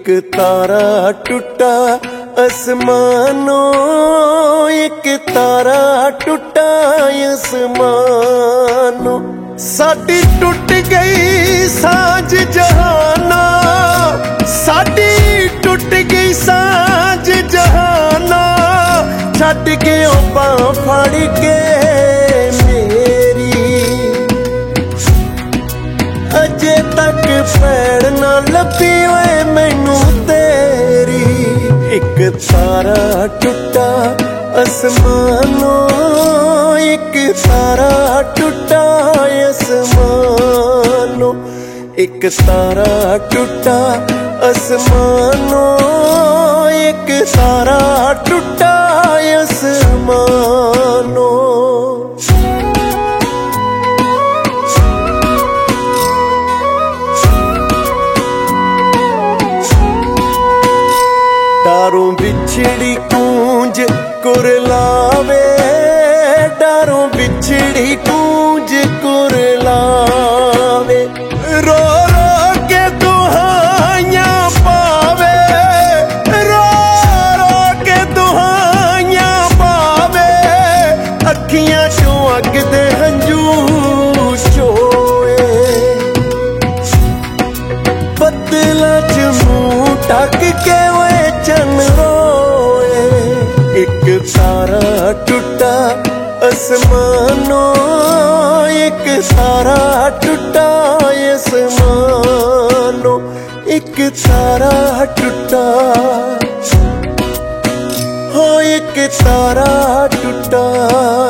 एक तारा टूटा आसमानों, एक तारा टूटा आसमानों। साडी टूट गई साज जहाना, साडी टूट गई साज जहाना। छड्ड के बां फड़ के मेरी, अजे तक पैड़ ना लभी ओए मैनू तेरी। एक तारा टूटा आसमानों, एक तारा टूटा आसमानों। एक तारा टूटा आसमानों, एक तारा टूटा आसमानों। डारों बिछड़ी कूंज कुरलावे, डारों बिछड़ी कूंज कुरलावे। रो रो के दुहाइयां पावे, रो रो के दुहाइयां पावे। अखियां चों अग दे हंजू चोए, बदलां च मूंह ढक के चन रोए। एक तारा टूटा आसमानों, एक तारा टूटा आसमानों। एक तारा टूटा, हो एक तारा टूटा।